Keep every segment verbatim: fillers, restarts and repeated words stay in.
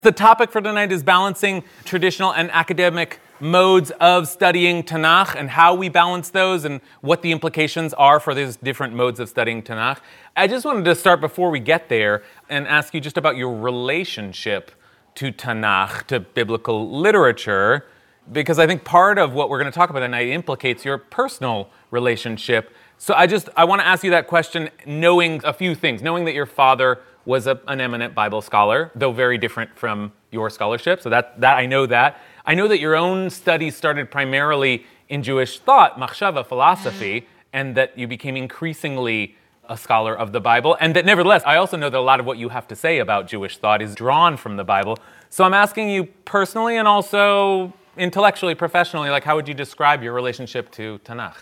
The topic for tonight is balancing traditional and academic modes of studying Tanakh and how we balance those and what the implications are for these different modes of studying Tanakh. I just wanted to start before we get there and ask you just about your relationship to Tanakh, to biblical literature, because I think part of what we're going to talk about tonight implicates your personal relationship. So I just, I want to ask you that question knowing a few things, knowing that your father was a, an eminent Bible scholar, though very different from your scholarship. So that, that I know that. I know that your own studies started primarily in Jewish thought, machshava, philosophy, and that you became increasingly a scholar of the Bible. And that nevertheless, I also know that a lot of what you have to say about Jewish thought is drawn from the Bible. So I'm asking you personally and also intellectually, professionally, like how would you describe your relationship to Tanakh?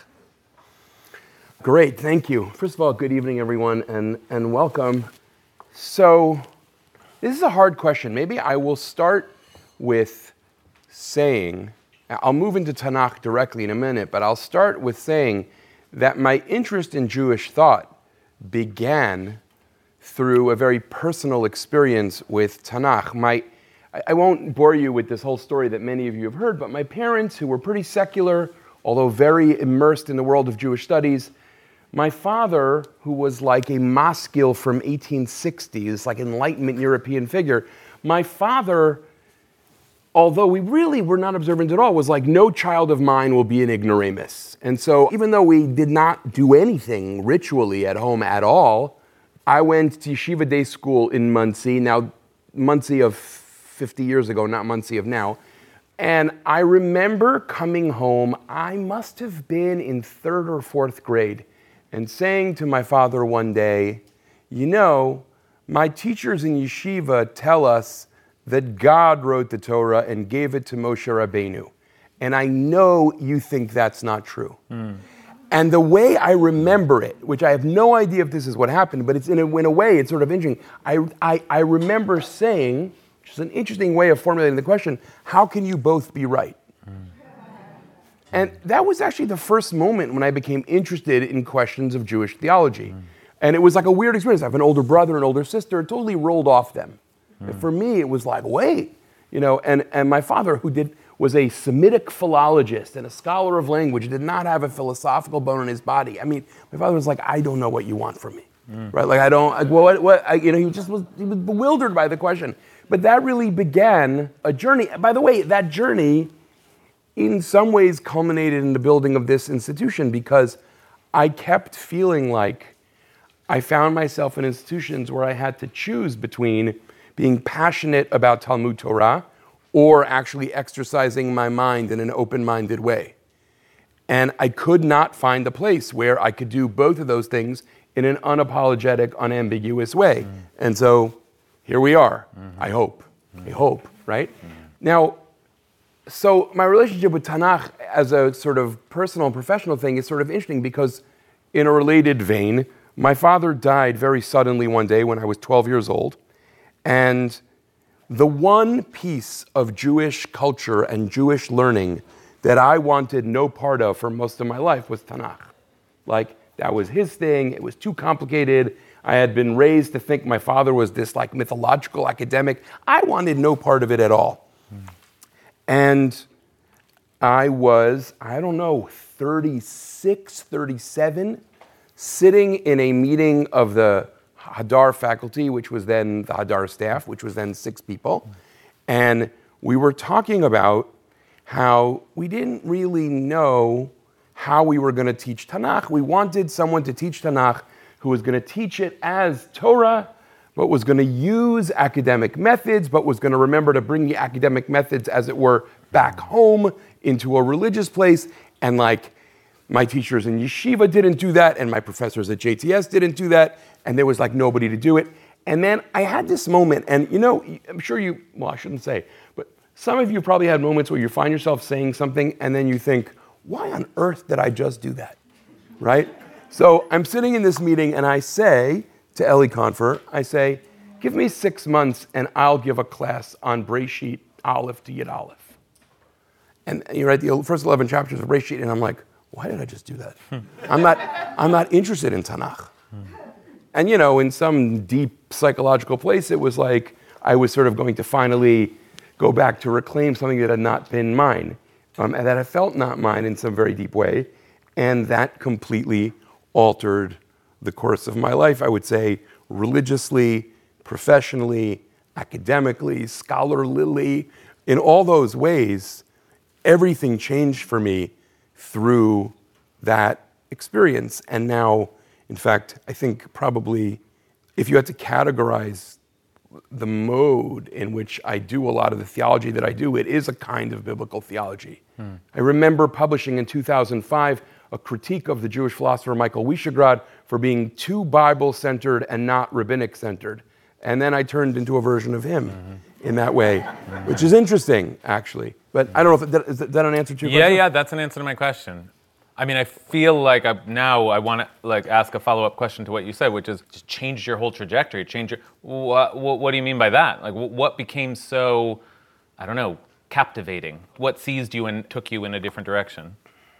Great, thank you. First of all, good evening, everyone, and, and welcome. So, this is a hard question. Maybe I will start with saying, I'll move into Tanakh directly in a minute, but I'll start with saying that my interest in Jewish thought began through a very personal experience with Tanakh. My, I won't bore you with this whole story that many of you have heard, but my parents, who were pretty secular, although very immersed in the world of Jewish studies, my father, who was like a maskil from eighteen sixties, like Enlightenment European figure, my father, although we really were not observant at all, was like, no child of mine will be an ignoramus. And so even though we did not do anything ritually at home at all, I went to yeshiva day school in Monsey, now Monsey of fifty years ago, not Monsey of now. And I remember coming home, I must have been in third or fourth grade, and saying to my father one day, you know, my teachers in yeshiva tell us that God wrote the Torah and gave it to Moshe Rabbeinu. And I know you think that's not true. Mm. And the way I remember it, which I have no idea if this is what happened, but it's in a, in a way, it's sort of interesting. I, I, I remember saying, which is an interesting way of formulating the question, how can you both be right? And that was actually the first moment when I became interested in questions of Jewish theology. Mm. And it was like a weird experience. I have an older brother and older sister. It totally rolled off them. Mm. For me, it was like, wait, you know, and, and my father, who did was a Semitic philologist and a scholar of language, did not have a philosophical bone in his body. I mean, my father was like, I don't know what you want from me, mm. right? Like, I don't, like, well, what, what I, you know, he just was, he was bewildered by the question. But that really began a journey. By the way, that journey in some ways culminated in the building of this institution, because I kept feeling like I found myself in institutions where I had to choose between being passionate about Talmud Torah or actually exercising my mind in an open-minded way. And I could not find a place where I could do both of those things in an unapologetic, unambiguous way. Mm. And so here we are, mm-hmm. I hope. Mm-hmm. I hope, right? Mm-hmm. Now, so my relationship with Tanakh as a sort of personal and professional thing is sort of interesting because in a related vein, my father died very suddenly one day when I was twelve years old. And the one piece of Jewish culture and Jewish learning that I wanted no part of for most of my life was Tanakh. Like, that was his thing. It was too complicated. I had been raised to think my father was this like mythological academic. I wanted no part of it at all. Mm. And I was, I don't know, thirty-six, thirty-seven, sitting in a meeting of the Hadar faculty, which was then the Hadar staff, which was then six people. And we were talking about how we didn't really know how we were going to teach Tanakh. We wanted someone to teach Tanakh who was going to teach it as Torah, but was going to use academic methods, but was going to remember to bring the academic methods, as it were, back home into a religious place. And like, my teachers in yeshiva didn't do that, and my professors at J T S didn't do that, and there was like nobody to do it. And then I had this moment, and you know, I'm sure you, well, I shouldn't say, but some of you probably had moments where you find yourself saying something, and then you think, why on earth did I just do that, right? So I'm sitting in this meeting, and I say to Eli Confer, I say, give me six months, and I'll give a class on Breshit Aleph to Yud Aleph. And you write the first eleven chapters of Breshit, and I'm like, why did I just do that? Hmm. I'm not I'm not interested in Tanakh. Hmm. And you know, in some deep psychological place, it was like, I was sort of going to finally go back to reclaim something that had not been mine, um, and that I felt not mine in some very deep way, and that completely altered the course of my life, I would say, religiously, professionally, academically, scholarly, in all those ways, everything changed for me through that experience. And now, in fact, I think probably if you had to categorize the mode in which I do a lot of the theology that I do, it is a kind of biblical theology. Hmm. I remember publishing in two thousand five a critique of the Jewish philosopher Michael Wiesegrad for being too Bible-centered and not rabbinic-centered. And then I turned into a version of him mm-hmm. in that way, mm-hmm. which is interesting, actually. But I don't know if that, is that an answer to your yeah, question? Yeah, yeah, that's an answer to my question. I mean, I feel like I, now I want to like ask a follow-up question to what you said, which is just change your whole trajectory, change your. What, what, what do you mean by that? Like, what became so, I don't know, captivating? What seized you and took you in a different direction?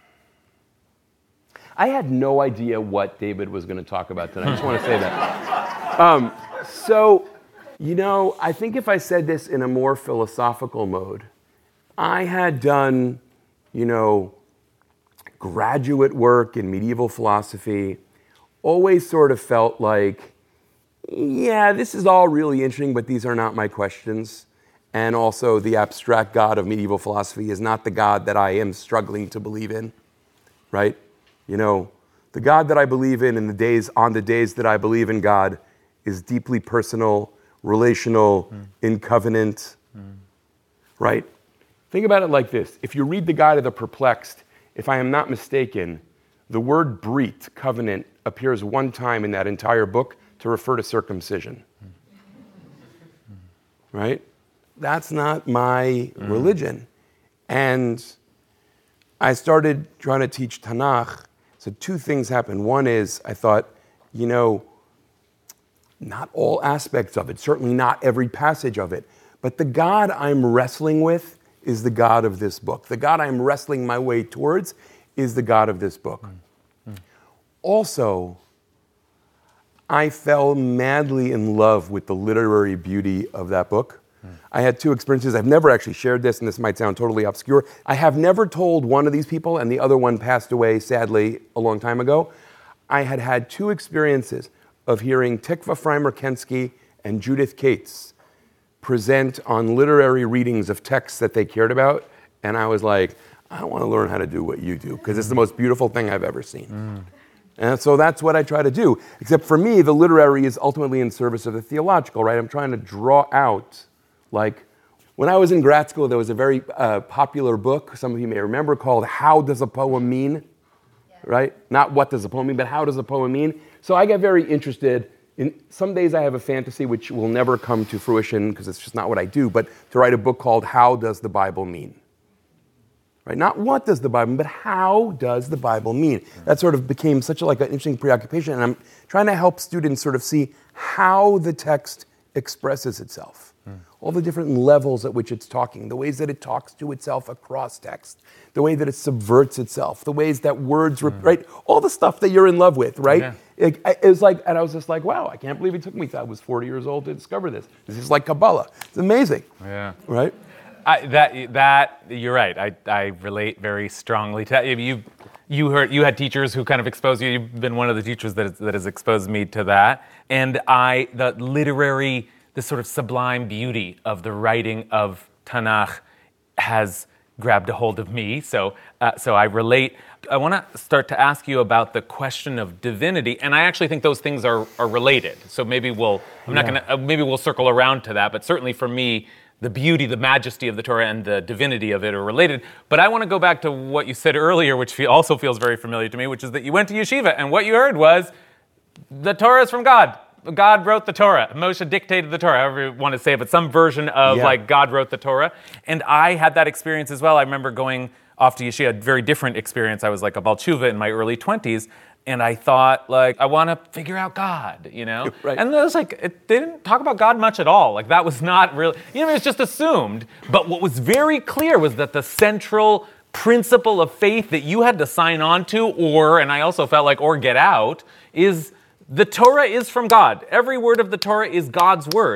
I had no idea what David was going to talk about tonight. I just want to say that. Um, so, you know, I think if I said this in a more philosophical mode, I had done, you know, graduate work in medieval philosophy, always sort of felt like, yeah, this is all really interesting, but these are not my questions. And also the abstract God of medieval philosophy is not the God that I am struggling to believe in, right? You know, the God that I believe in in the days, on the days that I believe in God is deeply personal, relational, mm. in covenant, mm. right? Think about it like this. If you read the Guide of the Perplexed, if I am not mistaken, the word brit, covenant, appears one time in that entire book to refer to circumcision. Mm. Right? That's not my mm. religion. And I started trying to teach Tanakh. So two things happened. One is I thought, you know, not all aspects of it, certainly not every passage of it, but the God I'm wrestling with is the God of this book. The God I'm wrestling my way towards is the God of this book. Mm. Mm. Also, I fell madly in love with the literary beauty of that book. I had two experiences. I've never actually shared this, and this might sound totally obscure. I have never told one of these people, and the other one passed away, sadly, a long time ago. I had had two experiences of hearing Tikva Freimer-Kensky and Judith Cates present on literary readings of texts that they cared about, and I was like, I want to learn how to do what you do, because it's the most beautiful thing I've ever seen. Mm. And so that's what I try to do. Except for me, the literary is ultimately in service of the theological, right? I'm trying to draw out. Like, when I was in grad school, there was a very uh, popular book, some of you may remember, called How Does a Poem Mean? Yeah. Right? Not what does a poem mean, but how does a poem mean? So I get very interested in, some days I have a fantasy which will never come to fruition because it's just not what I do, but to write a book called How Does the Bible Mean? Right? Not what does the Bible mean, but how does the Bible mean? That sort of became such a, like an interesting preoccupation, and I'm trying to help students sort of see how the text expresses itself. Mm. All the different levels at which it's talking, the ways that it talks to itself across text, the way that it subverts itself, the ways that words, mm. right? All the stuff that you're in love with, right? Yeah. It, it was like, and I was just like, wow, I can't believe it took me till I was forty years old to discover this. This is like Kabbalah. It's amazing. Yeah. Right? I, that, that, you're right. I, I relate very strongly to that. You, you heard, you had teachers who kind of exposed you. You've been one of the teachers that, is, that has exposed me to that. And I, the literary, the sort of sublime beauty of the writing of Tanakh has grabbed a hold of me. So, uh, so I relate. I want to start to ask you about the question of divinity, and I actually think those things are, are related. So maybe we'll, I'm yeah. not going to, uh, maybe we'll circle around to that. But certainly for me, the beauty, the majesty of the Torah and the divinity of it are related. But I want to go back to what you said earlier, which also feels very familiar to me, which is that you went to yeshiva, and what you heard was, the Torah is from God. God wrote the Torah. Moshe dictated the Torah, however you want to say it, but some version of yeah. like God wrote the Torah. And I had that experience as well. I remember going off to yeshiva, a very different experience. I was like a Baal Tshuva in my early twenties. And I thought, like, I want to figure out God, you know? Right. And it was like, it, they didn't talk about God much at all. Like, that was not really, you know, it was just assumed. But what was very clear was that the central principle of faith that you had to sign on to, or, and I also felt like, or get out, is the Torah is from God. Every word of the Torah is God's word.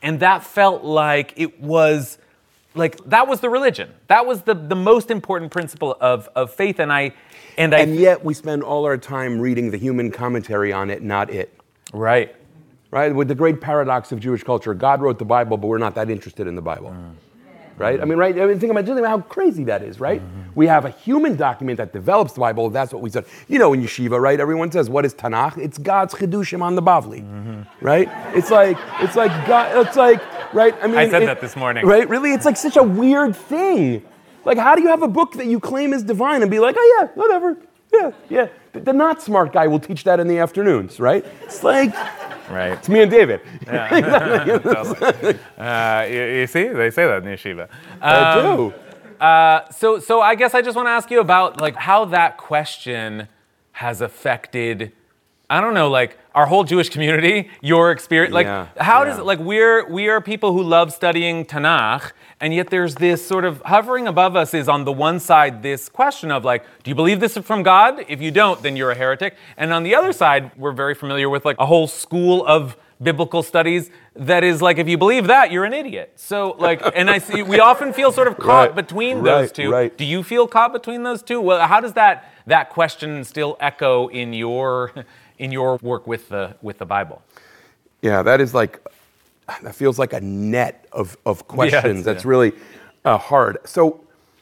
And that felt like it was, like, that was the religion. That was the, the most important principle of, of faith. And I, and I... And yet we spend all our time reading the human commentary on it, not it. Right. Right? With the great paradox of Jewish culture, God wrote the Bible, but we're not that interested in the Bible. Mm. Right? I mean, right? I mean, think about, think about how crazy that is, right? Mm-hmm. We have a human document that develops the Bible. That's what we said. You know, in yeshiva, right? Everyone says, "What is Tanakh?" It's God's chidushim on the Bavli, mm-hmm. right? It's like, it's like God. It's like, right? I mean, I said it, that this morning. Right? Really? It's like such a weird thing. Like, how do you have a book that you claim is divine and be like, "Oh yeah, whatever, yeah, yeah"? The, the not smart guy will teach that in the afternoons, right? It's like. Right. It's me and David. Yeah. Totally. uh, you, you see, they say that in yeshiva. Um, I do. Uh, so, so I guess I just want to ask you about like how that question has affected, I don't know, like our whole Jewish community, your experience. Like, yeah, how yeah. does it, like we're we are people who love studying Tanakh, and yet there's this sort of hovering above us is on the one side this question of like, do you believe this is from God? If you don't, then you're a heretic. And on the other side, we're very familiar with like a whole school of biblical studies that is like, if you believe that, you're an idiot. So like, and I see we often feel sort of caught right, between right, those two. Right. Do you feel caught between those two? Well, how does that that question still echo in your in your work with the with the Bible? Yeah, that is like, that feels like a net of, of questions. Yes, That's yeah. really uh, hard. So,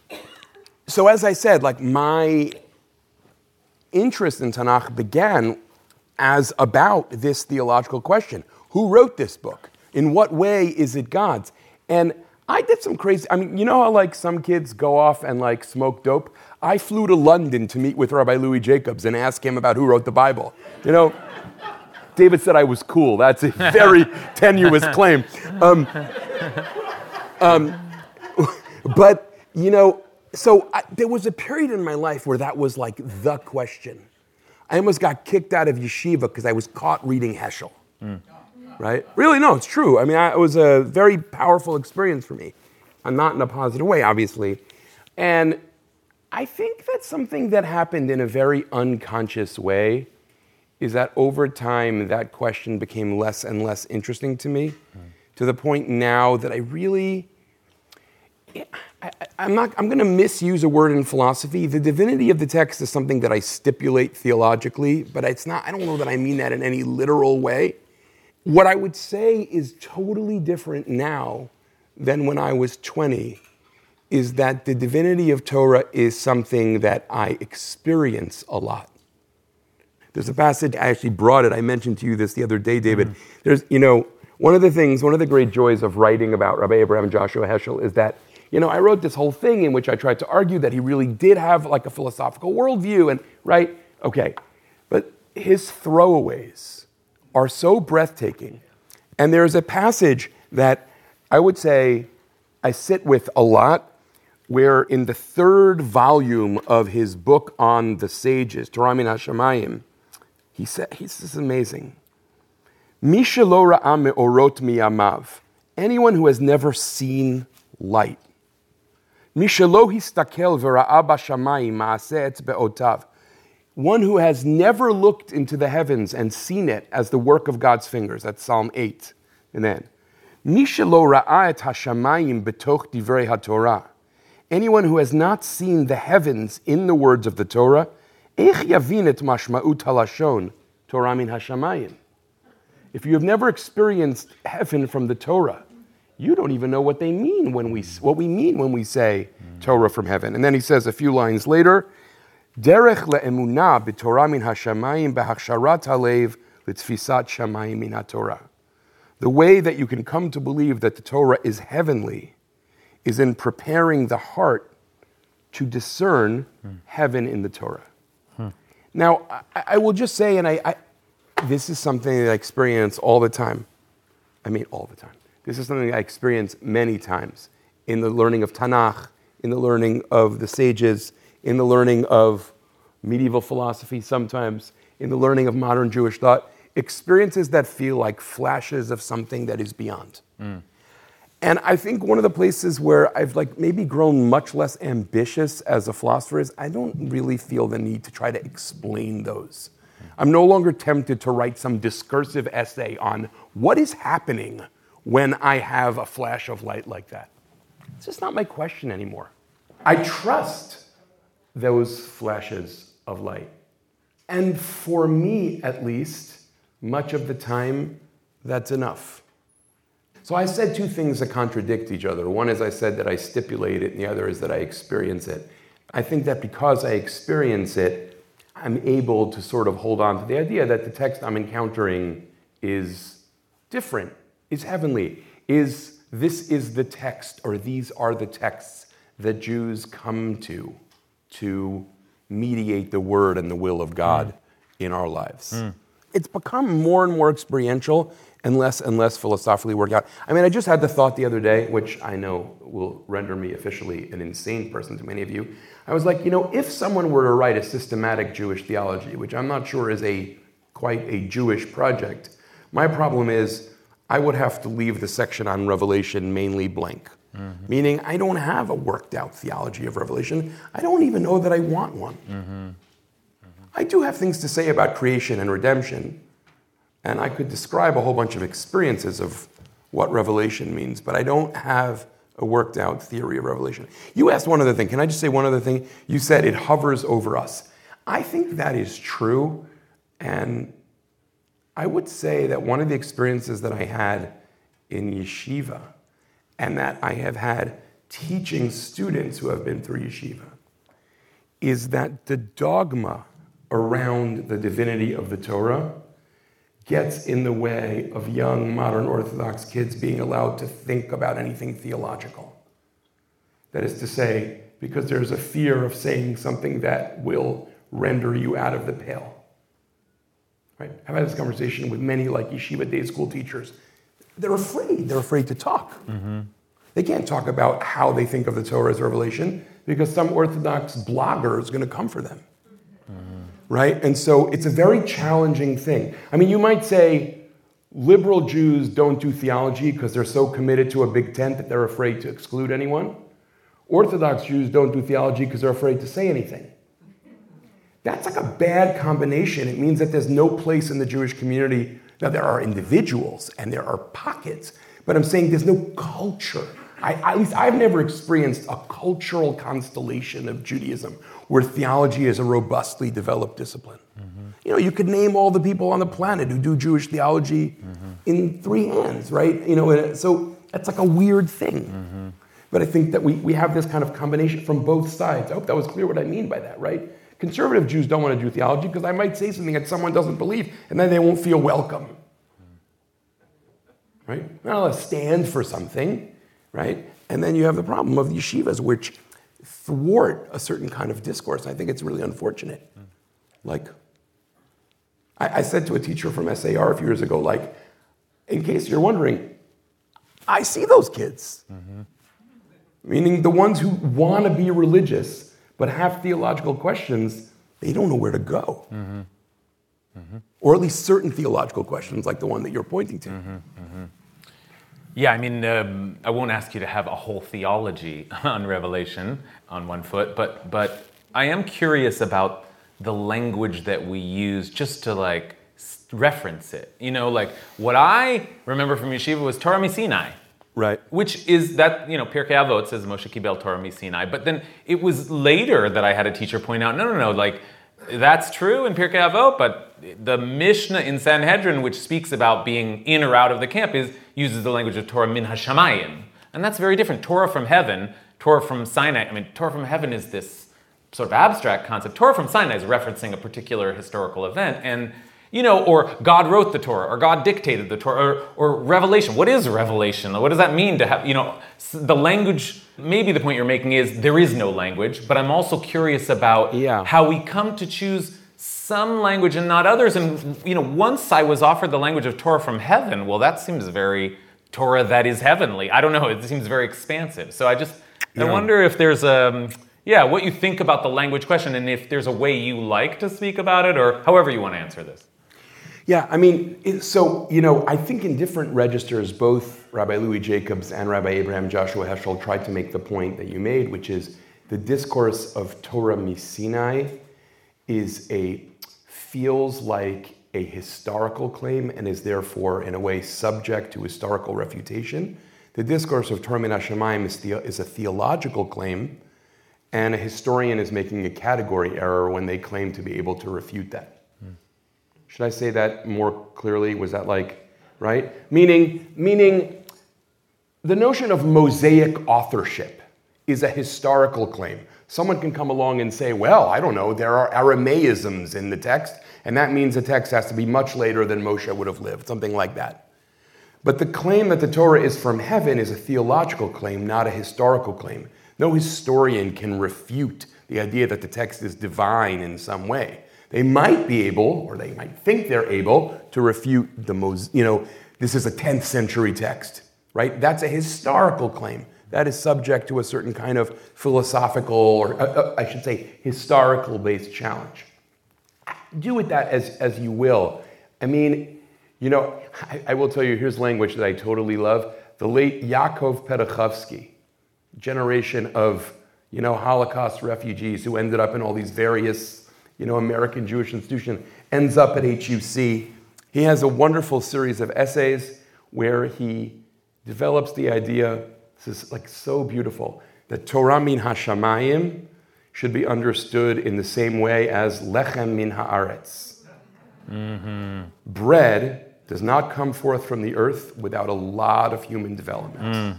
so as I said, like my interest in Tanakh began as about this theological question. Who wrote this book? In what way is it God's? And I did some crazy, I mean, you know how like some kids go off and like smoke dope? I flew to London to meet with Rabbi Louis Jacobs and ask him about who wrote the Bible. You know, David said I was cool. That's a very tenuous claim. Um, um, but, you know, so I, there was a period in my life where that was like the question. I almost got kicked out of yeshiva because I was caught reading Heschel. Mm. Right? Really, no, it's true. I mean, I, it was a very powerful experience for me. And not in a positive way, obviously. And I think that's something that happened in a very unconscious way, is that over time, that question became less and less interesting to me, mm. to the point now that I really, I, I'm not, I'm going to misuse a word in philosophy. The divinity of the text is something that I stipulate theologically, but it's not, I don't know that I mean that in any literal way. What I would say is totally different now than when I was twenty, is that the divinity of Torah is something that I experience a lot. There's a passage, I actually brought it, I mentioned to you this the other day, David. Mm-hmm. There's, you know, one of the things, one of the great joys of writing about Rabbi Abraham Joshua Heschel is that, you know, I wrote this whole thing in which I tried to argue that he really did have like a philosophical worldview, and, right? Okay, but his throwaways are so breathtaking. And there's a passage that I would say I sit with a lot, where in the third volume of his book on the sages, Torah min hashamayim, he said, he's this is amazing. Mi shelo ra'a me'orot miyamav, anyone who has never seen light. Mi shelo histakel v'ra'a b'shamayim ma'aseh etzbe'otav, one who has never looked into the heavens and seen it as the work of God's fingers. That's Psalm eight. And then, Mi shelo ra'a et hashamayim betoch divrei haTorah, anyone who has not seen the heavens in the words of the Torah, Eich yavin et mashma'ut halashon, Torah min hashamayim. If you have never experienced heaven from the Torah, you don't even know what they mean when we what we mean when we say Torah from heaven. And then he says a few lines later, Derech le'emunah b'Torah min hashamayim b'hachsharat halev l'tfisat shamayim min haTorah. The way that you can come to believe that the Torah is heavenly is in preparing the heart to discern hmm. heaven in the Torah. Hmm. Now, I, I will just say, and I, I, this is something that I experience all the time. I mean, all the time. This is something I experience many times in the learning of Tanakh, in the learning of the sages, in the learning of medieval philosophy sometimes, in the learning of modern Jewish thought, experiences that feel like flashes of something that is beyond. Mm. And I think one of the places where I've like maybe grown much less ambitious as a philosopher is I don't really feel the need to try to explain those. I'm no longer tempted to write some discursive essay on what is happening when I have a flash of light like that? It's just not my question anymore. I trust those flashes of light. And for me, at least, much of the time, that's enough. So I said two things that contradict each other. One is I said that I stipulate it, and the other is that I experience it. I think that because I experience it, I'm able to sort of hold on to the idea that the text I'm encountering is different, is heavenly, is this is the text, or these are the texts that Jews come to to mediate the word and the will of God mm. in our lives. Mm. It's become more and more experiential and less and less philosophically worked out. I mean, I just had the thought the other day, which I know will render me officially an insane person to many of you. I was like, you know, if someone were to write a systematic Jewish theology, which I'm not sure is a quite a Jewish project, my problem is I would have to leave the section on Revelation mainly blank. Mm-hmm. Meaning I don't have a worked out theology of Revelation. I don't even know that I want one. Mm-hmm. Mm-hmm. I do have things to say about creation and redemption, and I could describe a whole bunch of experiences of what Revelation means, but I don't have a worked out theory of Revelation. You asked one other thing. Can I just say one other thing? You said it hovers over us. I think that is true, and I would say that one of the experiences that I had in yeshiva, and that I have had teaching students who have been through yeshiva, is that the dogma around the divinity of the Torah gets in the way of young modern Orthodox kids being allowed to think about anything theological. That is to say, because there's a fear of saying something that will render you out of the pale. Right? I've had this conversation with many like yeshiva day school teachers. They're afraid. They're afraid to talk. Mm-hmm. They can't talk about how they think of the Torah as revelation because some Orthodox blogger is going to come for them. Mm-hmm. Right? And so it's a very challenging thing. I mean, you might say liberal Jews don't do theology because they're so committed to a big tent that they're afraid to exclude anyone. Orthodox Jews don't do theology because they're afraid to say anything. That's like a bad combination. It means that there's no place in the Jewish community. Now, there are individuals and there are pockets, but I'm saying there's no culture. I, at least I've never experienced a cultural constellation of Judaism where theology is a robustly developed discipline. Mm-hmm. You know, you could name all the people on the planet who do Jewish theology mm-hmm. in three hands, right? You know, so that's like a weird thing. Mm-hmm. But I think that we, we have this kind of combination from both sides. I hope that was clear what I mean by that, right? Conservative Jews don't want to do theology because I might say something that someone doesn't believe, and then they won't feel welcome. Right? Well, stand for something, right? And then you have the problem of the yeshivas, which thwart a certain kind of discourse. I think it's really unfortunate. Like, I, I said to a teacher from S A R a few years ago, like, in case you're wondering, I see those kids. Mm-hmm. Meaning the ones who want to be religious but have theological questions, they don't know where to go. Mm-hmm. Mm-hmm. Or at least certain theological questions like the one that you're pointing to. Mm-hmm. Mm-hmm. Yeah, I mean, um, I won't ask you to have a whole theology on Revelation on one foot, but but I am curious about the language that we use just to like reference it. You know, like what I remember from yeshiva was Torah Misinai. Right. Which is that, you know, Pirkei Avot says Moshe Kibel Torah Misinai. But then it was later that I had a teacher point out, no, no, no, like, that's true in Pirkei Avot, but the Mishnah in Sanhedrin, which speaks about being in or out of the camp, is uses the language of Torah min hashamayim. And that's very different. Torah from heaven, Torah from Sinai. I mean, Torah from heaven is this sort of abstract concept. Torah from Sinai is referencing a particular historical event. And you know, or God wrote the Torah, or God dictated the Torah, or, or revelation. What is revelation? What does that mean to have, you know, the language, maybe the point you're making is there is no language, but I'm also curious about yeah. how we come to choose some language and not others. And, you know, once I was offered the language of Torah from heaven, well, that seems very Torah that is heavenly. I don't know, it seems very expansive. So I just, yeah. I wonder if there's a, yeah, what you think about the language question and if there's a way you like to speak about it or however you want to answer this. Yeah, I mean, so, you know, I think in different registers, both Rabbi Louis Jacobs and Rabbi Abraham Joshua Heschel tried to make the point that you made, which is the discourse of Torah Misinai is a, feels like a historical claim and is therefore, in a way, subject to historical refutation. The discourse of Torah min hashamayim is, the, is a theological claim, and a historian is making a category error when they claim to be able to refute that. Hmm. Should I say that more clearly? Was that like, right? Meaning, meaning the notion of Mosaic authorship is a historical claim. Someone can come along and say, well, I don't know, there are Aramaisms in the text, and that means the text has to be much later than Moshe would have lived, something like that. But the claim that the Torah is from heaven is a theological claim, not a historical claim. No historian can refute the idea that the text is divine in some way. They might be able, or they might think they're able, to refute the Mos- you know, this is a tenth century text, right? That's a historical claim. That is subject to a certain kind of philosophical, or uh, uh, I should say, historical-based challenge. Do with that as, as you will. I mean, you know, I, I will tell you, here's language that I totally love. The late Yaakov Pedachovsky, generation of, you know, Holocaust refugees who ended up in all these various, you know, American Jewish institutions, ends up at H U C. He has a wonderful series of essays where he develops the idea, this is like so beautiful, that Torah min hashamayim should be understood in the same way as lechem min haaretz. Mm-hmm. Bread does not come forth from the earth without a lot of human development.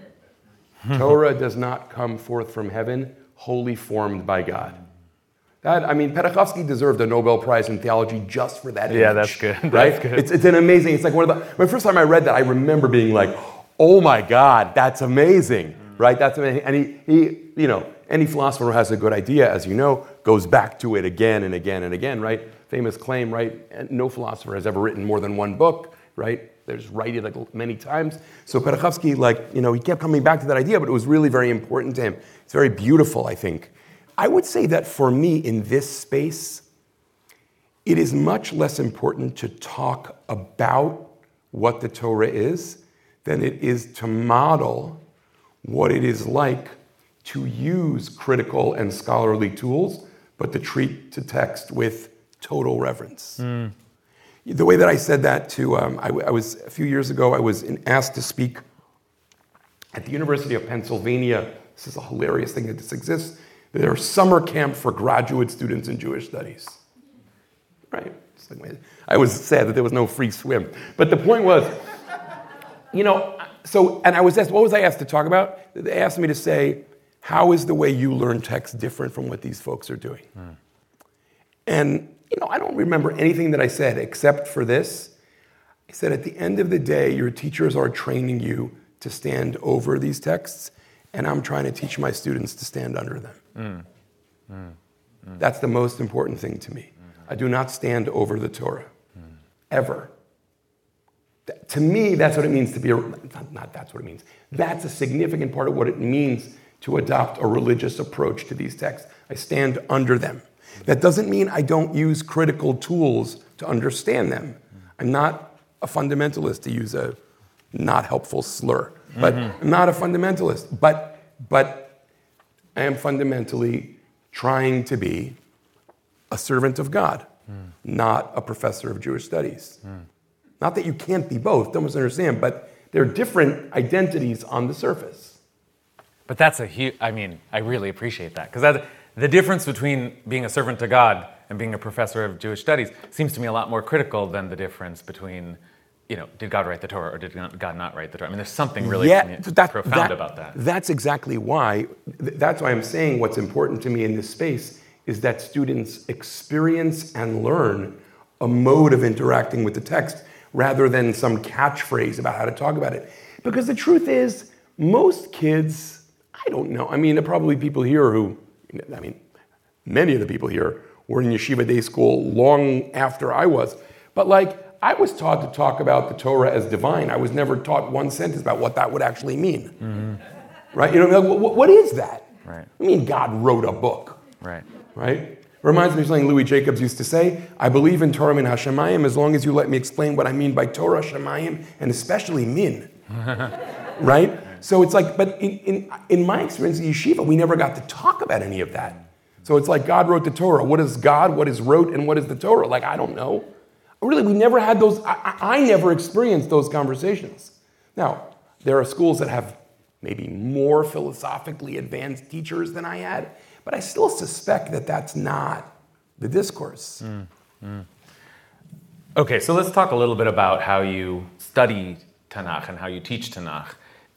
Mm. Torah does not come forth from heaven wholly formed by God. That, I mean, Pedachovsky deserved a Nobel Prize in theology just for that image. Yeah, that's good. Right? That's good. It's, it's an amazing, it's like one of the, the first time I read that, I remember being like, oh my God, that's amazing, mm. right? That's amazing. And he, he, you know, any philosopher who has a good idea, as you know, goes back to it again and again and again, right? Famous claim, right? And no philosopher has ever written more than one book, right? They just write it like many times. So Pedachovsky, like, you know, he kept coming back to that idea, but it was really very important to him. It's very beautiful, I think. I would say that for me in this space, it is much less important to talk about what the Torah is than it is to model what it is like to use critical and scholarly tools, but to treat the text with total reverence. Mm. The way that I said that to, um, I, I was, a few years ago, I was in, asked to speak at the University of Pennsylvania. This is a hilarious thing that this exists. There's summer camp for graduate students in Jewish studies. Right? Like, I was sad that there was no free swim. But the point was, you know, so, and I was asked, what was I asked to talk about? They asked me to say, how is the way you learn text different from what these folks are doing? Hmm. And, you know, I don't remember anything that I said except for this. I said, at the end of the day, your teachers are training you to stand over these texts, and I'm trying to teach my students to stand under them. Mm. Mm. Mm. That's the most important thing to me. Mm. I do not stand over the Torah, mm. ever. Th- to me, that's what it means to be a, not, not that's what it means. That's a significant part of what it means to adopt a religious approach to these texts. I stand under them. That doesn't mean I don't use critical tools to understand them. I'm not a fundamentalist, to use a not helpful slur, but mm-hmm. I'm not a fundamentalist. But, but I am fundamentally trying to be a servant of God, mm. not a professor of Jewish studies. Mm. Not that you can't be both, don't misunderstand, but they're different identities on the surface. But that's a huge, I mean, I really appreciate that. Because the difference between being a servant to God and being a professor of Jewish studies seems to me a lot more critical than the difference between, you know, did God write the Torah or did God not write the Torah? I mean, there's something really yeah, that, profound that, about that. That's exactly why, that's why I'm saying what's important to me in this space is that students experience and learn a mode of interacting with the text rather than some catchphrase about how to talk about it. Because the truth is, most kids, I don't know, I mean, there are probably people here who, I mean, many of the people here were in yeshiva day school long after I was. But like, I was taught to talk about the Torah as divine. I was never taught one sentence about what that would actually mean. Mm-hmm. Right? You know, what, what is that? Right. I mean, God wrote a book. Right. Right? Reminds me of something Louis Jacobs used to say, I believe in Torah min hashamayim as long as you let me explain what I mean by Torah, shamayim, and especially min. Right? So it's like, but in, in, in my experience in yeshiva, we never got to talk about any of that. So it's like God wrote the Torah. What is God? What is wrote? And what is the Torah? Like, I don't know. really, we never had those, I, I never experienced those conversations. Now, there are schools that have maybe more philosophically advanced teachers than I had, but I still suspect that that's not the discourse. Mm, mm. Okay, so let's talk a little bit about how you study Tanakh and how you teach Tanakh.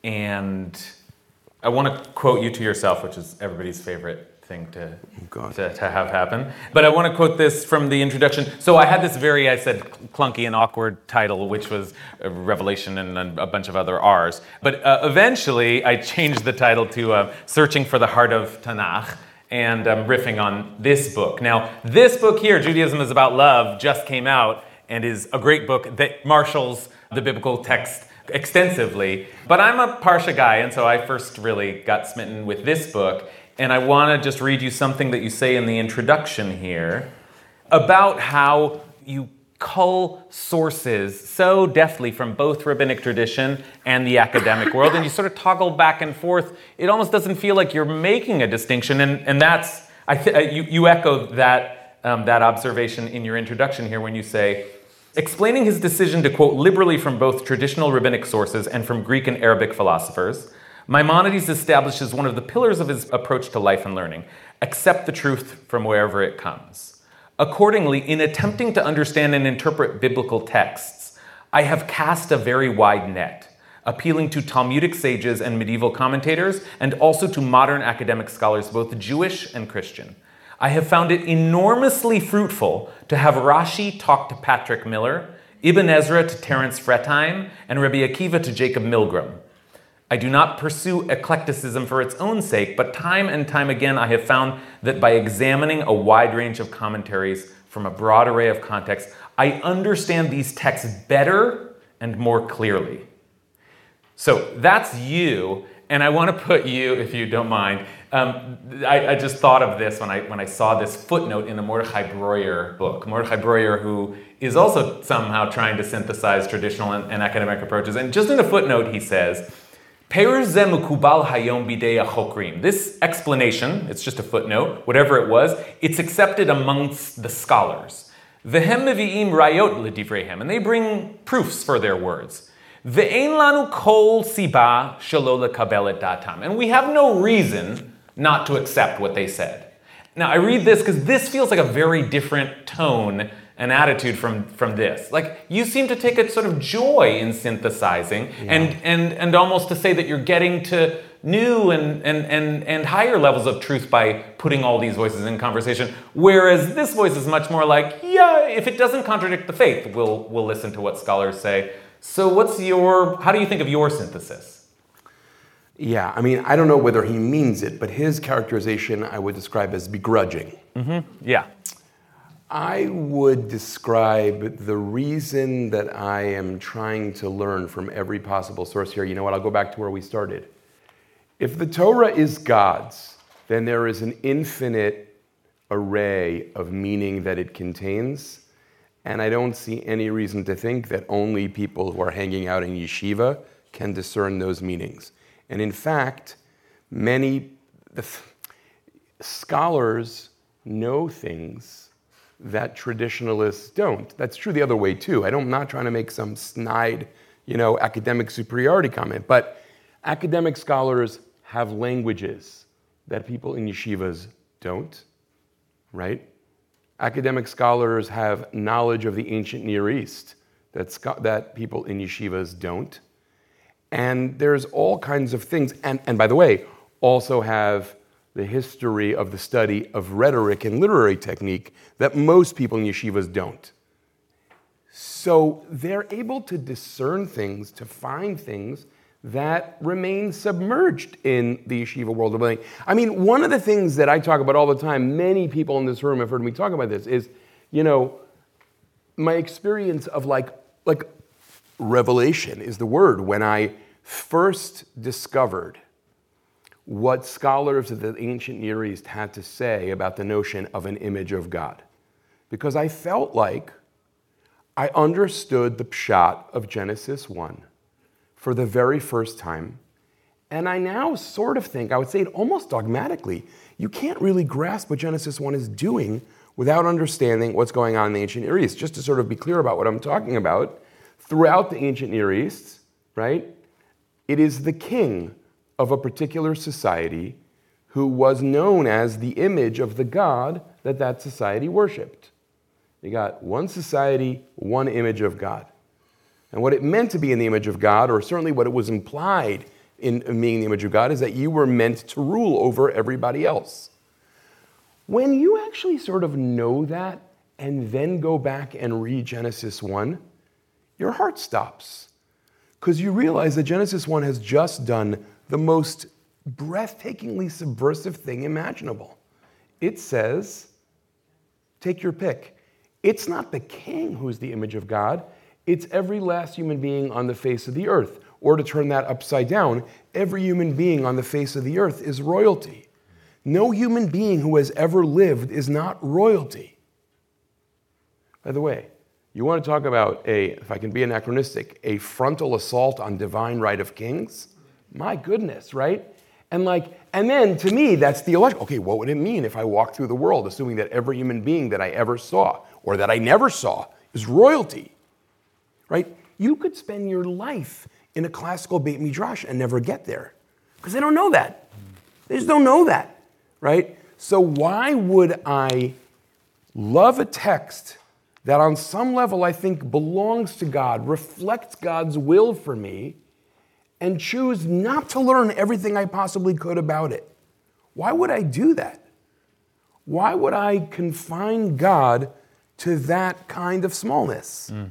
And I want to quote you to yourself, which is everybody's favorite thing to, oh to, to have happen. But I want to quote this from the introduction. So I had this very, I said, clunky and awkward title, which was Revelation and a bunch of other R's. But uh, eventually I changed the title to uh, Searching for the Heart of Tanakh. And I'm riffing on this book. Now, this book here, Judaism is About Love, just came out and is a great book that marshals the biblical text extensively. But I'm a Parsha guy, and so I first really got smitten with this book. And I want to just read you something that you say in the introduction here about how you cull sources so deftly from both rabbinic tradition and the academic world, and you sort of toggle back and forth. It almost doesn't feel like you're making a distinction, and, and that's, I th- you, you echo that, um, that observation in your introduction here when you say, explaining his decision to quote liberally from both traditional rabbinic sources and from Greek and Arabic philosophers, Maimonides establishes one of the pillars of his approach to life and learning: accept the truth from wherever it comes. Accordingly, in attempting to understand and interpret biblical texts, I have cast a very wide net, appealing to Talmudic sages and medieval commentators, and also to modern academic scholars, both Jewish and Christian. I have found it enormously fruitful to have Rashi talk to Patrick Miller, Ibn Ezra to Terence Fretheim, and Rabbi Akiva to Jacob Milgram. I do not pursue eclecticism for its own sake, but time and time again I have found that by examining a wide range of commentaries from a broad array of contexts, I understand these texts better and more clearly. So that's you, and I want to put you, if you don't mind, um, I, I just thought of this when I when I saw this footnote in the Mordechai Breuer book. Mordechai Breuer, who is also somehow trying to synthesize traditional and, and academic approaches, and just in a footnote he says, this explanation, it's just a footnote, whatever it was, it's accepted amongst the scholars. And they bring proofs for their words. And we have no reason not to accept what they said. Now, I read this because this feels like a very different tone and attitude from, from this. Like, you seem to take a sort of joy in synthesizing, yeah. and, and, and almost to say that you're getting to new and, and, and, and higher levels of truth by putting all these voices in conversation, whereas this voice is much more like, yeah, if it doesn't contradict the faith, we'll, we'll listen to what scholars say. So what's your, how do you think of your synthesis? Yeah, I mean, I don't know whether he means it, but his characterization I would describe as begrudging. Mm-hmm. Yeah. I would describe the reason that I am trying to learn from every possible source here. You know what? I'll go back to where we started. If the Torah is God's, then there is an infinite array of meaning that it contains. And I don't see any reason to think that only people who are hanging out in yeshiva can discern those meanings. And in fact, many the f- scholars know things that traditionalists don't. That's true the other way too. I don't, I'm not trying to make some snide, you know, academic superiority comment, but academic scholars have languages that people in yeshivas don't, right? Academic scholars have knowledge of the ancient Near East that, sco- that people in yeshivas don't. And there's all kinds of things, and, and by the way, also have the history of the study of rhetoric and literary technique that most people in yeshivas don't. So they're able to discern things, to find things that remain submerged in the yeshiva world of learning. I mean, one of the things that I talk about all the time, many people in this room have heard me talk about this, is, you know, my experience of like, like revelation is the word. When I first discovered what scholars of the ancient Near East had to say about the notion of an image of God. Because I felt like I understood the pshat of Genesis one for the very first time. And I now sort of think, I would say it almost dogmatically, you can't really grasp what Genesis one is doing without understanding what's going on in the ancient Near East. Just to sort of be clear about what I'm talking about, throughout the ancient Near East, right, it is the king of a particular society who was known as the image of the god that that society worshipped. You got one society, one image of God. And what it meant to be in the image of God, or certainly what it was implied in being the image of God, is that you were meant to rule over everybody else. When you actually sort of know that and then go back and read Genesis one, your heart stops. Because you realize that Genesis one has just done the most breathtakingly subversive thing imaginable. It says, take your pick. It's not the king who's the image of God. It's every last human being on the face of the earth. Or to turn that upside down, every human being on the face of the earth is royalty. No human being who has ever lived is not royalty. By the way, you want to talk about a, if I can be anachronistic, a frontal assault on divine right of kings? My goodness, right? And like, and then to me, that's theological. Okay, what would it mean if I walked through the world assuming that every human being that I ever saw or that I never saw is royalty, right? You could spend your life in a classical Beit Midrash and never get there because they don't know that. They just don't know that, right? So why would I love a text that on some level I think belongs to God, reflects God's will for me, and choose not to learn everything I possibly could about it? Why would I do that? Why would I confine God to that kind of smallness? Mm.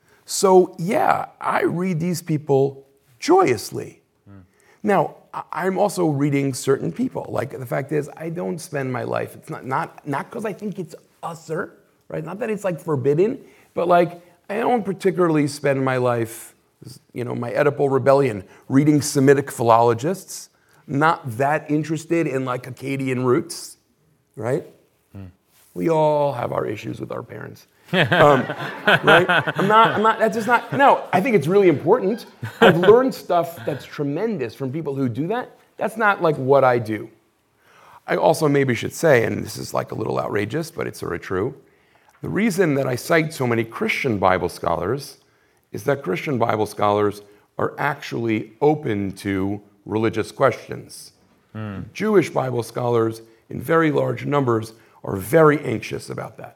So yeah, I read these people joyously. Mm. Now, I'm also reading certain people. Like, the fact is, I don't spend my life, it's not not not because I think it's usser, right? Not that it's like forbidden, but like, I don't particularly spend my life, you know, my Oedipal rebellion, reading Semitic philologists, not that interested in like Akkadian roots, right? Mm. We all have our issues with our parents. um, right? I'm not, I'm not, that's just not, no, I think it's really important. I've learned stuff that's tremendous from people who do that. That's not like what I do. I also maybe should say, and this is like a little outrageous, but it's sort of true. The reason that I cite so many Christian Bible scholars is that Christian Bible scholars are actually open to religious questions. Mm. Jewish Bible scholars, in very large numbers, are very anxious about that.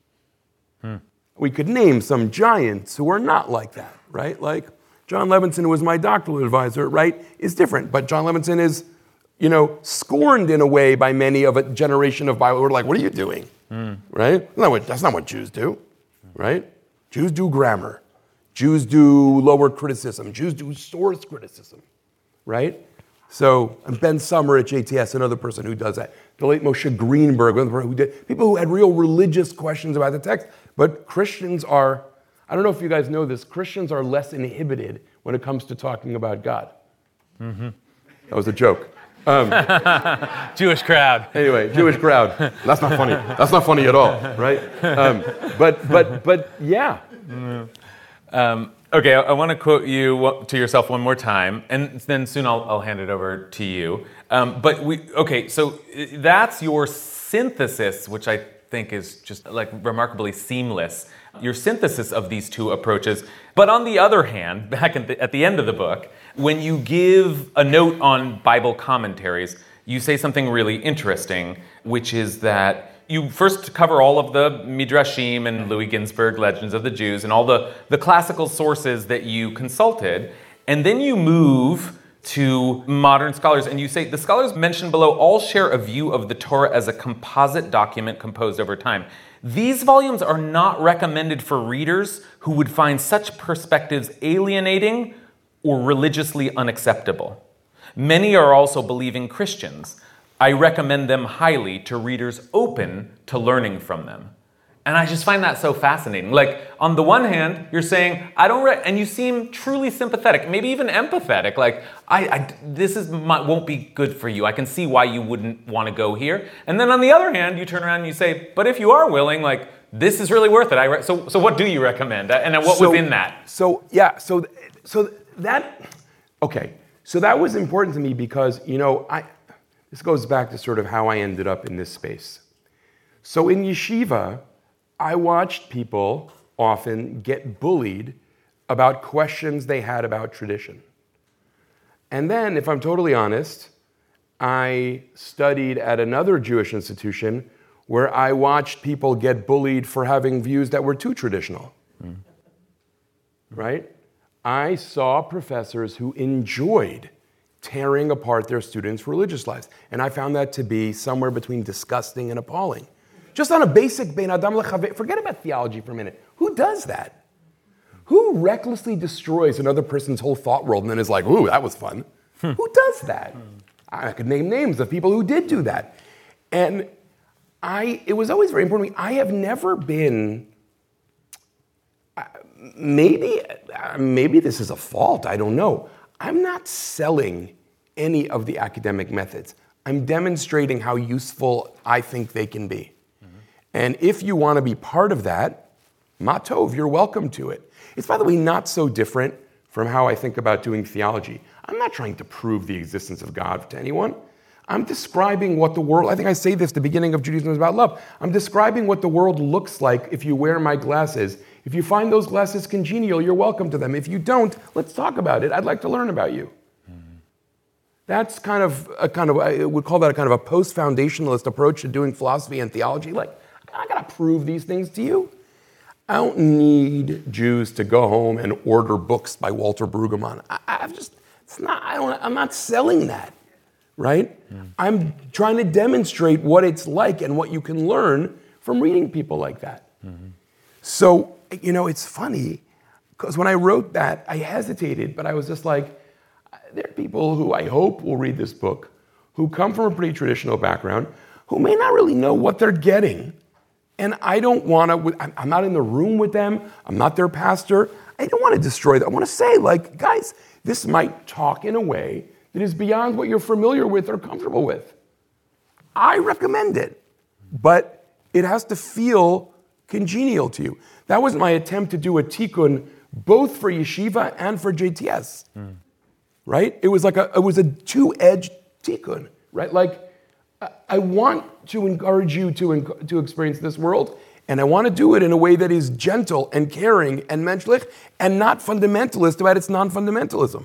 Hmm. We could name some giants who are not like that, right? Like John Levinson, who was my doctoral advisor, right, is different. But John Levinson is, you know, scorned in a way by many of a generation of Bible who are like, what are you doing? Hmm. Right? That's not, what, that's not what Jews do, right? Jews do grammar. Jews do lower criticism. Jews do source criticism, right? So, and Ben Summer at J T S, another person who does that. The late Moshe Greenberg, who did, people who had real religious questions about the text. But Christians are, I don't know if you guys know this, Christians are less inhibited when it comes to talking about God. Mm-hmm. That was a joke. Um, Jewish crowd. Anyway, Jewish crowd. That's not funny. That's not funny at all, right? Um, but, but, but, yeah. Mm-hmm. Um, Okay, I, I want to quote you to yourself one more time, and then soon I'll, I'll hand it over to you. Um, but we, okay, so that's your synthesis, which I think is just like remarkably seamless. Your synthesis of these two approaches. But on the other hand, back at the, at the end of the book, when you give a note on Bible commentaries, you say something really interesting, which is that you first cover all of the Midrashim and Louis Ginsburg, Legends of the Jews, and all the, the classical sources that you consulted, and then you move to modern scholars, and you say, the scholars mentioned below all share a view of the Torah as a composite document composed over time. These volumes are not recommended for readers who would find such perspectives alienating or religiously unacceptable. Many are also believing Christians. I recommend them highly to readers open to learning from them. And I just find that so fascinating. Like, on the one hand, you're saying, I don't, re-, and you seem truly sympathetic, maybe even empathetic. Like, I, I this is my, won't be good for you. I can see why you wouldn't want to go here. And then on the other hand, you turn around and you say, but if you are willing, like, this is really worth it. I re- so, so what do you recommend? And what so, within that? So, yeah, so, so that, okay. So that was important to me because, you know, I... This goes back to sort of how I ended up in this space. So in yeshiva, I watched people often get bullied about questions they had about tradition. And then, if I'm totally honest, I studied at another Jewish institution where I watched people get bullied for having views that were too traditional. Mm. Right? I saw professors who enjoyed tearing apart their students' religious lives. And I found that to be somewhere between disgusting and appalling. Just on a basic bein adam lechaveh, forget about theology for a minute. Who does that? Who recklessly destroys another person's whole thought world and then is like, ooh, that was fun? Hmm. Who does that? Hmm. I could name names of people who did do that. And I, it was always very important to me. I have never been, uh, maybe, uh, maybe this is a fault, I don't know. I'm not selling any of the academic methods. I'm demonstrating how useful I think they can be. Mm-hmm. And if you want to be part of that, ma tov, you're welcome to it. It's, by the way, not so different from how I think about doing theology. I'm not trying to prove the existence of God to anyone. I'm describing what the world, I think I say this at the beginning of Judaism is about love. I'm describing what the world looks like if you wear my glasses. If you find those glasses congenial, you're welcome to them. If you don't, let's talk about it. I'd like to learn about you. Mm-hmm. That's kind of a kind of, I would call that a kind of a post-foundationalist approach to doing philosophy and theology. Like, I gotta prove these things to you. I don't need Jews to go home and order books by Walter Brueggemann. I, I've just, it's not, I don't, I'm not selling that, right? Mm. I'm trying to demonstrate what it's like and what you can learn from reading people like that. Mm-hmm. So, you know, it's funny, because when I wrote that, I hesitated, but I was just like, there are people who I hope will read this book, who come from a pretty traditional background, who may not really know what they're getting. And I don't want to, I'm not in the room with them. I'm not their pastor. I don't want to destroy them. I want to say, like, guys, this might talk in a way that is beyond what you're familiar with or comfortable with. I recommend it, but it has to feel congenial to you. That was my attempt to do a tikkun both for yeshiva and for J T S, mm. right? It was like a, it was a two-edged tikkun, right? Like, I want to encourage you to, to experience this world, and I want to do it in a way that is gentle and caring and menschlich and not fundamentalist about its non-fundamentalism.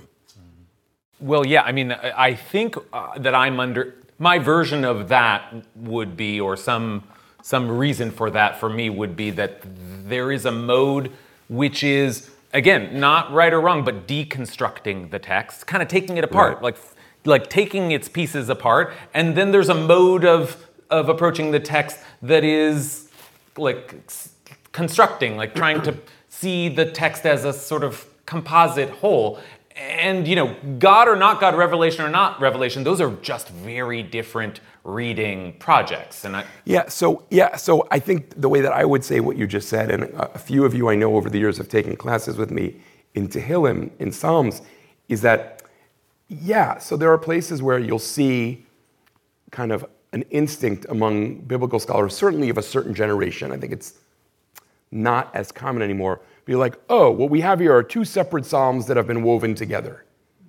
Well, yeah, I mean, I think uh, that I'm under, my version of that would be, or some some reason for that for me would be that there is a mode which is, again, not right or wrong, but deconstructing the text, kind of taking it apart, right. like like taking its pieces apart, and then there's a mode of of approaching the text that is like constructing, like trying to see the text as a sort of composite whole. And, you know, God or not God, revelation or not revelation, those are just very different reading projects. And I Yeah, so yeah, so I think the way that I would say what you just said, and a few of you I know over the years have taken classes with me in Tehillim, in Psalms, is that yeah, so there are places where you'll see kind of an instinct among biblical scholars, certainly of a certain generation. I think it's not as common anymore. Be like, oh, what we have here are two separate psalms that have been woven together.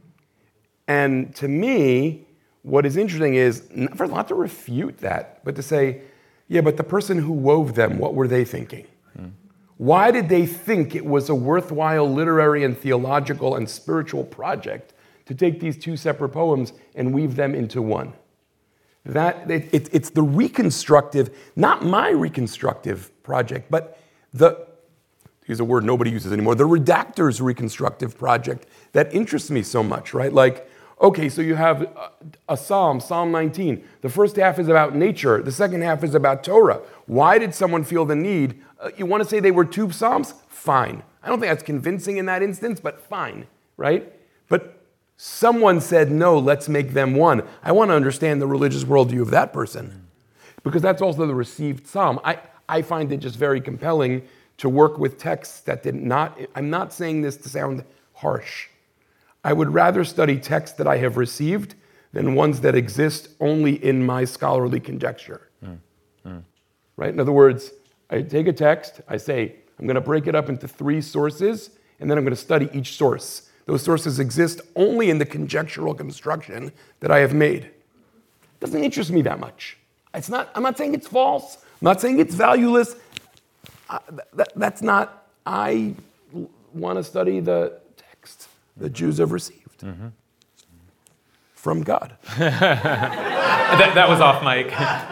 And to me, what is interesting is, first, not to refute that, but to say, yeah, but the person who wove them, what were they thinking? Hmm. Why did they think it was a worthwhile literary and theological and spiritual project to take these two separate poems and weave them into one? That it, it, it's the reconstructive, not my reconstructive project, but the, here's a word nobody uses anymore, the redactor's reconstructive project that interests me so much, right? Like, okay, so you have a, a psalm, Psalm nineteen. The first half is about nature. The second half is about Torah. Why did someone feel the need? Uh, you want to say they were two psalms? Fine. I don't think that's convincing in that instance, but fine, right? But someone said, no, let's make them one. I want to understand the religious worldview of that person, because that's also the received psalm. I, I find it just very compelling to work with texts that did not, I'm not saying this to sound harsh. I would rather study texts that I have received than ones that exist only in my scholarly conjecture. Mm. Mm. Right? In other words, I take a text, I say, I'm going to break it up into three sources, and then I'm going to study each source. Those sources exist only in the conjectural construction that I have made. It doesn't interest me that much. It's not, I'm not saying it's false. I'm not saying it's valueless. Uh, that, that's not, I want to study the text the Jews have received mm-hmm. from God. that, that was off mic.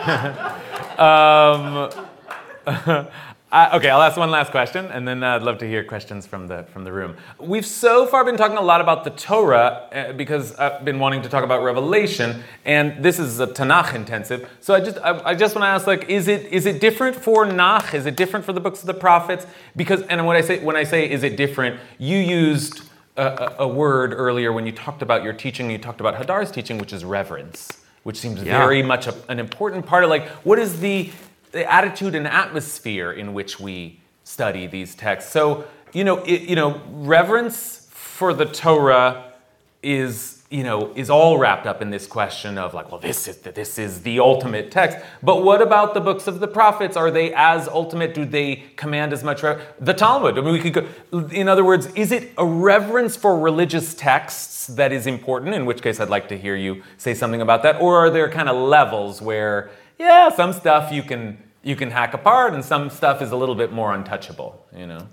um, Uh, okay, I'll ask one last question, and then uh, I'd love to hear questions from the from the room. We've so far been talking a lot about the Torah uh, because I've been wanting to talk about Revelation, and this is a Tanakh intensive. So I just I, I just want to ask, like, is it is it different for Nach? Is it different for the books of the prophets? Because and when I say when I say is it different, you used a, a, a word earlier when you talked about your teaching. You talked about Hadar's teaching, which is reverence, which seems yeah. very much a, an important part of like what is the the attitude and atmosphere in which we study these texts. So, you know, it, you know, reverence for the Torah is, you know, is all wrapped up in this question of like, well, this is the, this is the ultimate text. But what about the books of the prophets? Are they as ultimate? Do they command as much? Re- the Talmud. I mean, we could go. In other words, is it a reverence for religious texts that is important? In which case, I'd like to hear you say something about that. Or are there kind of levels where, yeah, some stuff you can you can hack apart, and some stuff is a little bit more untouchable, you know?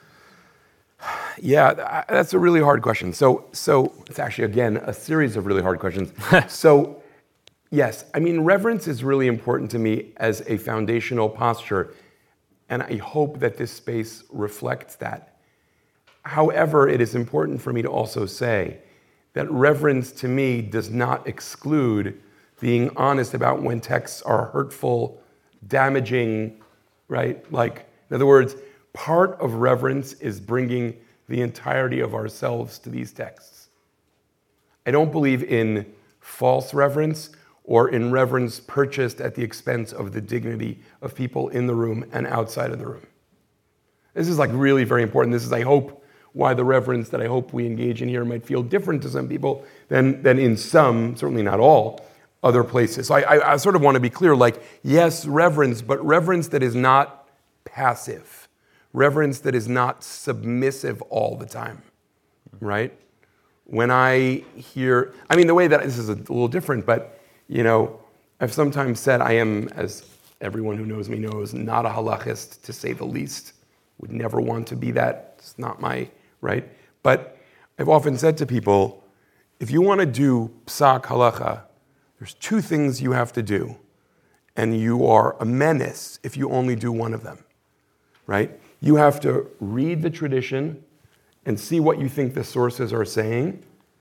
Yeah, that's a really hard question. So, so it's actually, again, a series of really hard questions. So, yes, I mean, reverence is really important to me as a foundational posture, and I hope that this space reflects that. However, it is important for me to also say that reverence to me does not exclude being honest about when texts are hurtful, damaging, right? Like, in other words, part of reverence is bringing the entirety of ourselves to these texts. I don't believe in false reverence or in reverence purchased at the expense of the dignity of people in the room and outside of the room. This is like really very important. This is, I hope, why the reverence that I hope we engage in here might feel different to some people than, than in some, certainly not all, other places. So I, I, I sort of want to be clear, like, yes, reverence, but reverence that is not passive. Reverence that is not submissive all the time, right? When I hear, I mean, the way that, this is a little different, but, you know, I've sometimes said I am, as everyone who knows me knows, not a halachist, to say the least. Would never want to be that. It's not my, right? But I've often said to people, if you want to do psak halacha, there's two things you have to do, and you are a menace if you only do one of them, right? You have to read the tradition and see what you think the sources are saying,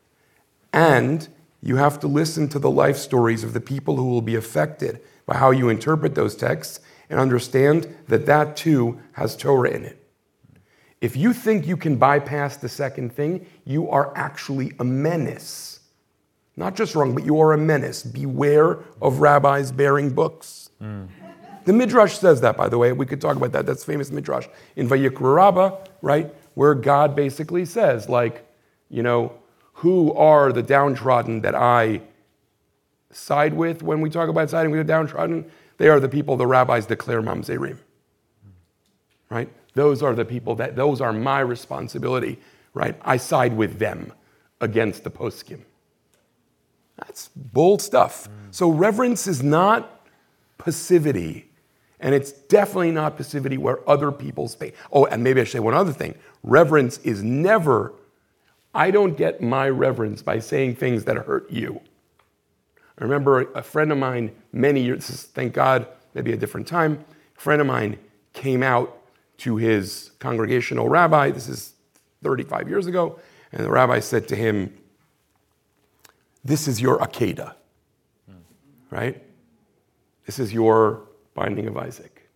and you have to listen to the life stories of the people who will be affected by how you interpret those texts and understand that that too has Torah in it. If you think you can bypass the second thing, you are actually a menace. Not just wrong, but you are a menace. Beware of rabbis bearing books. Mm. The Midrash says that, by the way. We could talk about that. That's famous Midrash in Vayikra Rabbah, right? Where God basically says, like, you know, who are the downtrodden that I side with when we talk about siding with the downtrodden? They are the people the rabbis declare mamzerim, right? Those are the people that, those are my responsibility, right? I side with them against the poskim. That's bold stuff. Mm. So reverence is not passivity, and it's definitely not passivity where other people's pain. Oh, and maybe I should say one other thing. Reverence is never, I don't get my reverence by saying things that hurt you. I remember a friend of mine many years, thank God, maybe a different time, a friend of mine came out to his congregational rabbi, this is thirty-five years ago, and the rabbi said to him, this is your Akedah, right? This is your binding of Isaac.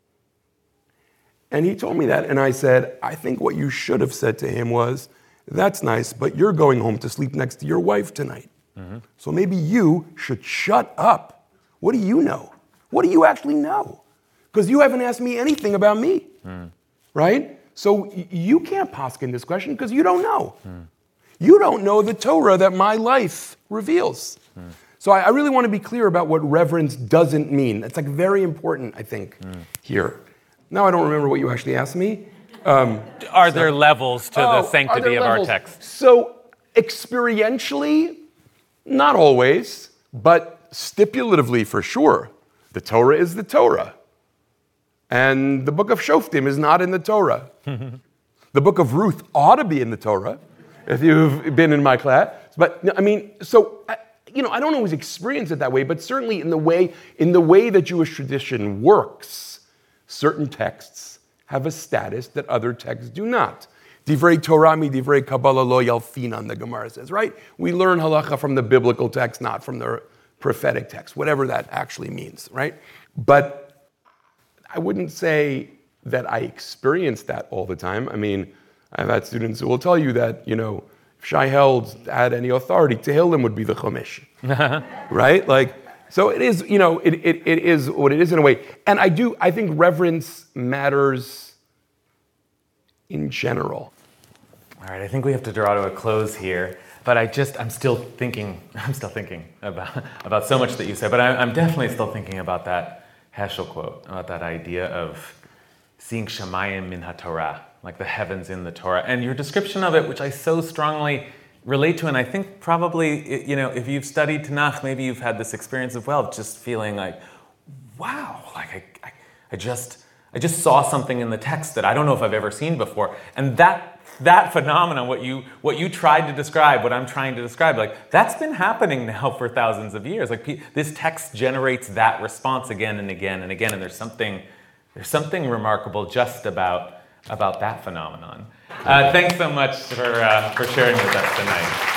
And he told me that, and I said, I think what you should have said to him was, that's nice, but you're going home to sleep next to your wife tonight. Mm-hmm. So maybe you should shut up. What do you know? What do you actually know? Because you haven't asked me anything about me, mm. right? So y- you can't poskin this question because you don't know. Mm. You don't know the Torah that my life reveals. Mm. So I, I really want to be clear about what reverence doesn't mean. It's like very important, I think, mm. here. Now I don't remember what you actually asked me. Um, are so, there levels to oh, the sanctity of levels? Our text? So experientially, not always, but stipulatively for sure. The Torah is the Torah, And the book of Shoftim is not in the Torah. The book of Ruth ought to be in the Torah, if you've been in my class. But I mean, so I, you know, I don't always experience it that way, but certainly in the way in the way that Jewish tradition works, certain texts have a status that other texts do not. Divrei Torah mi divrei Kabbalah lo yalfinan, the Gemara says, right? We learn halacha from the biblical text, not from the prophetic text, whatever that actually means, right? But I wouldn't say that I experience that all the time. I mean, I've had students who will tell you that, you know, if Shai Held had any authority, Tehillim would be the Chumash, right? Like, so it is, you know, it, it it is what it is in a way. And I do, I think reverence matters in general. All right, I think we have to draw to a close here, but I just, I'm still thinking, I'm still thinking about, about so much that you said, but I, I'm definitely still thinking about that Heschel quote, about that idea of seeing Shamayim min HaTorah, like the heavens in the Torah. And your description of it, which I so strongly relate to, and I think probably, you know, if you've studied Tanakh, maybe you've had this experience of, well, just feeling like, wow, like I, I, I just, I just saw something in the text that I don't know if I've ever seen before. And that that phenomenon, what you what you tried to describe, what I'm trying to describe, like that's been happening now for thousands of years. Like this text generates that response again and again and again, and there's something there's something remarkable just about about that phenomenon. Uh, thanks so much for uh, for sharing with us tonight.